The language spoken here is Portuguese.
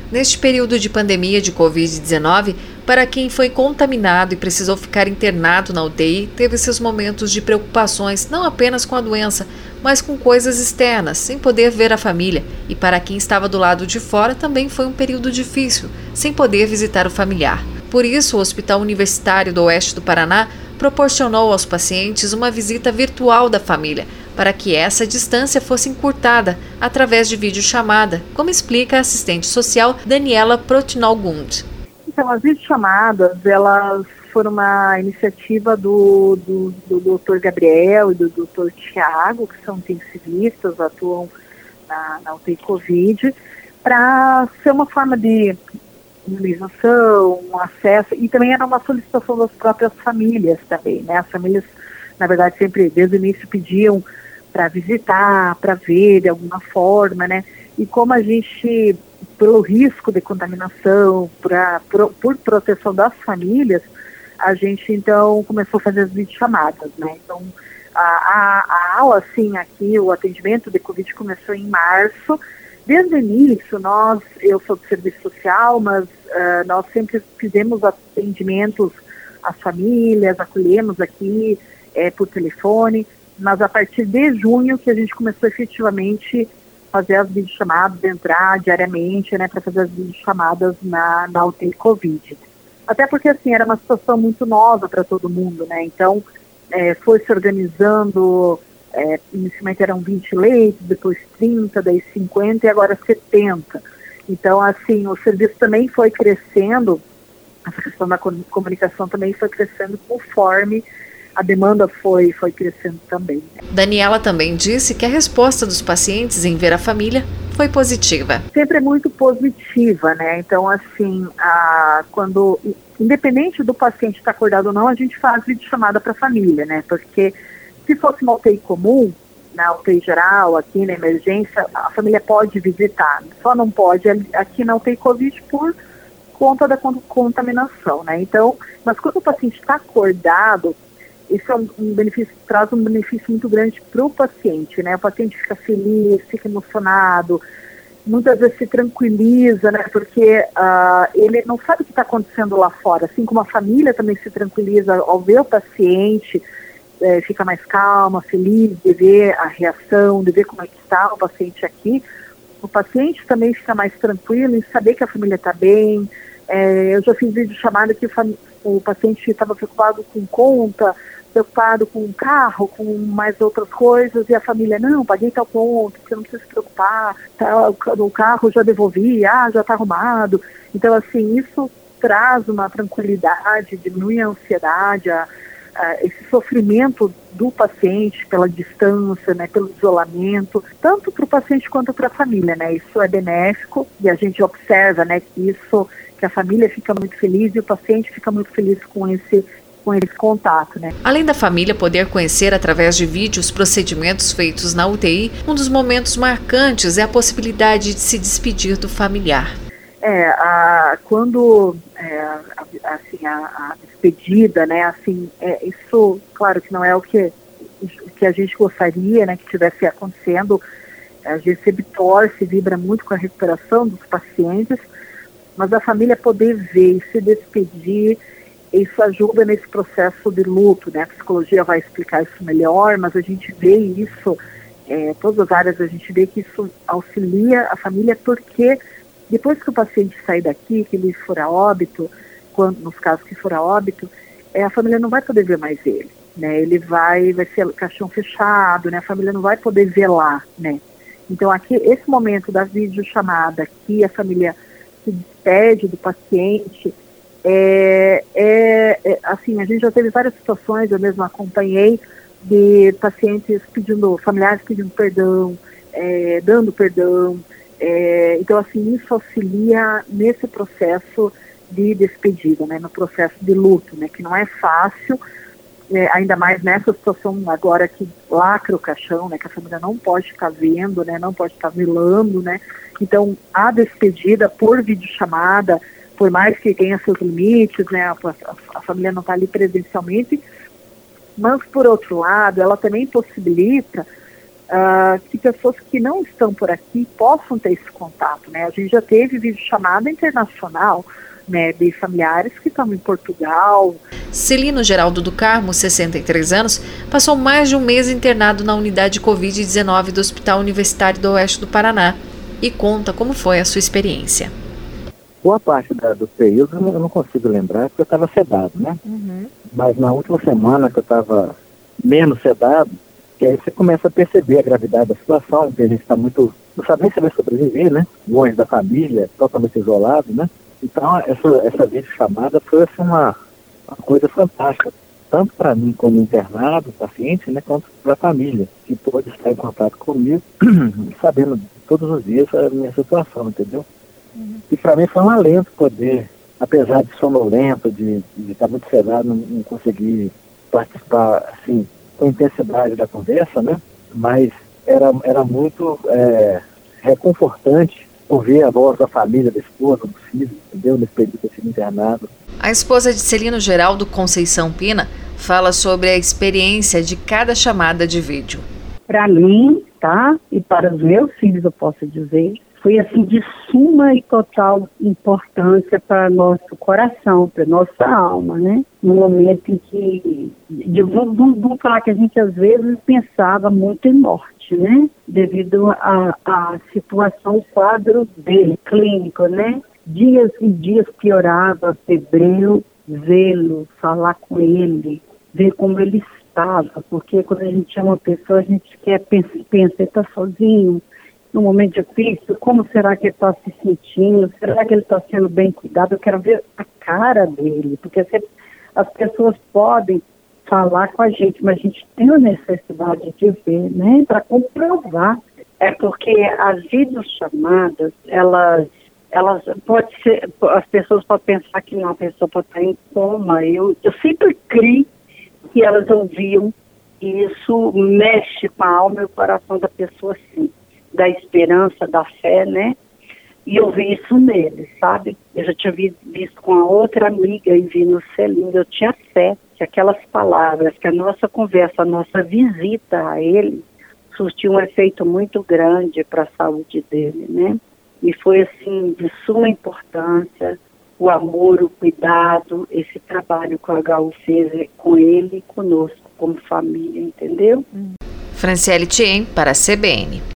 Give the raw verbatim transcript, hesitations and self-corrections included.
Neste período de pandemia de covid dezenove, para quem foi contaminado e precisou ficar internado na U T I, teve seus momentos de preocupações não apenas com a doença, mas com coisas externas, sem poder ver a família. E para quem estava do lado de fora também foi um período difícil, sem poder visitar o familiar. Por isso, o Hospital Universitário do Oeste do Paraná proporcionou aos pacientes uma visita virtual da família, para que essa distância fosse encurtada através de videochamada, como explica a assistente social Daniela Protinalgund. Então, as videochamadas, elas foram uma iniciativa do, do, do doutor Gabriel e do doutor Tiago, que são intensivistas, atuam na, na U T I Covid, para ser uma forma de imunização, um acesso, e também era uma solicitação das próprias famílias também, né? As famílias, na verdade, sempre desde o início pediam para visitar, para ver de alguma forma, né? E como a gente, pelo risco de contaminação, pra, por, por proteção das famílias, a gente então começou a fazer as videochamadas, né? Então, a, a, a aula, assim, aqui, o atendimento de Covid começou em março. Desde o início, nós, eu sou do serviço social, mas uh, nós sempre fizemos atendimentos às famílias, acolhemos aqui é, por telefone, mas a partir de junho que a gente começou efetivamente a fazer as videochamadas, entrar diariamente, né, para fazer as videochamadas na, na U T I Covid. Até porque, assim, era uma situação muito nova para todo mundo, né, então é, foi se organizando. É, inicialmente eram vinte leitos, depois trinta, daí cinquenta e agora setenta. Então, assim, o serviço também foi crescendo, essa questão da comunicação também foi crescendo conforme a demanda foi, foi crescendo também. Daniela também disse que a resposta dos pacientes em ver a família foi positiva. Sempre é muito positiva, né? Então, assim, a, quando, independente do paciente estar acordado ou não, a gente faz videochamada para a família, né? Porque se fosse uma U T I comum, na U T I geral, aqui na emergência, a família pode visitar, só não pode aqui na U T I Covid por conta da contaminação, né? Então, mas quando o paciente está acordado, isso é um, um benefício, traz um benefício muito grande para o paciente, né? O paciente fica feliz, fica emocionado, muitas vezes se tranquiliza, né? Porque uh, ele não sabe o que está acontecendo lá fora, assim como a família também se tranquiliza ao ver o paciente, é, fica mais calma, feliz de ver a reação, de ver como é que está o paciente aqui. O paciente também fica mais tranquilo em saber que a família está bem. É, eu já fiz vídeo chamada que o, o paciente estava preocupado com conta, preocupado com o carro, com mais outras coisas, e a família, não, paguei tal ponto, você não precisa se preocupar, tá, o carro já devolvi, ah, já está arrumado. Então, assim, isso traz uma tranquilidade, diminui a ansiedade, a, a, esse sofrimento do paciente pela distância, né, pelo isolamento, tanto para o paciente quanto para a família, né, isso é benéfico, e a gente observa, né, que isso, que a família fica muito feliz e o paciente fica muito feliz com esse com esse contato, né? Além da família poder conhecer através de vídeos procedimentos feitos na U T I, um dos momentos marcantes é a possibilidade de se despedir do familiar. É, a, quando é, a, assim, a, a despedida, né, assim, é, isso, claro que não é o que, que a gente gostaria, né, que estivesse acontecendo. A gente sempre torce, vibra muito com a recuperação dos pacientes, mas a família poder ver e se despedir, isso ajuda nesse processo de luto, né? A psicologia vai explicar isso melhor, mas a gente vê isso, é, todas as áreas a gente vê que isso auxilia a família, porque depois que o paciente sair daqui, que ele for a óbito, quando, nos casos que for a óbito, é, a família não vai poder ver mais ele, né? Ele vai, vai ser caixão fechado, né? A família não vai poder velar, né? Então aqui, esse momento da videochamada, que a família se despede do paciente, É, é, é, assim, a gente já teve várias situações, eu mesma acompanhei, de pacientes pedindo, familiares pedindo perdão, é, dando perdão, é, então assim, isso auxilia nesse processo de despedida, né, no processo de luto, né, que não é fácil, é, ainda mais nessa situação agora que lacra o caixão, né, que a família não pode ficar vendo, né, não pode ficar velando, né, então a despedida por videochamada, por mais que tenha seus limites, né, a, a, a família não está ali presencialmente, mas, por outro lado, ela também possibilita uh, que pessoas que não estão por aqui possam ter esse contato, né? A gente já teve videochamada internacional, né, de familiares que estão em Portugal. Celino Geraldo do Carmo, sessenta e três anos, passou mais de um mês internado na unidade covid dezenove do Hospital Universitário do Oeste do Paraná e conta como foi a sua experiência. Boa parte da, do período eu não, eu não consigo lembrar porque eu estava sedado, né? Uhum. Mas na última semana que eu estava menos sedado, que aí você começa a perceber a gravidade da situação, porque a gente está muito, não sabe nem se vai sobreviver, né? Longe da família, totalmente isolado, né? Então, essa, essa videochamada foi assim, uma, uma coisa fantástica, tanto para mim como internado, paciente, né, quanto para a família, que pôde estar em contato comigo, sabendo todos os dias a minha situação, entendeu? Uhum. E para mim foi um alento poder, apesar de sonolento, de, de estar muito sedado, não, não conseguir participar, assim, com intensidade da conversa, né? Mas era, era muito é, reconfortante ouvir a voz da família, da esposa, do filho, entendeu? Nesse período que eu tive internado. A esposa de Celino Geraldo, Conceição Pina, fala sobre a experiência de cada chamada de vídeo. Para mim, tá? E para os meus filhos, eu posso dizer, foi assim de suma e total importância para nosso coração, para nossa alma, né? No momento em que, de, vamos, vamos falar que a gente às vezes pensava muito em morte, né? Devido à a, a situação, o quadro dele, clínico, né? Dias e dias piorava, febril, vê-lo, falar com ele, ver como ele estava, porque quando a gente chama uma pessoa, a gente quer, pensa, pensa ele está sozinho, num momento difícil, como será que ele está se sentindo, será que ele está sendo bem cuidado? Eu quero ver a cara dele, porque se, as pessoas podem falar com a gente, mas a gente tem a necessidade de ver, né, para comprovar. É porque as videochamadas, elas, elas pode ser, as pessoas podem pensar que uma pessoa pode estar em coma. Eu, eu sempre criei que elas ouviam e isso mexe com a alma e o coração da pessoa, sim, da esperança, da fé, né? E eu vi isso nele, sabe? Eu já tinha vi, visto com a outra amiga e vi no Celino, eu tinha fé que aquelas palavras, que a nossa conversa, a nossa visita a ele, surtiu um efeito muito grande para a saúde dele, né? E foi, assim, de suma importância o amor, o cuidado, esse trabalho que o H U fez com ele e conosco, como família, entendeu? Franciele Thiem, para a C B N.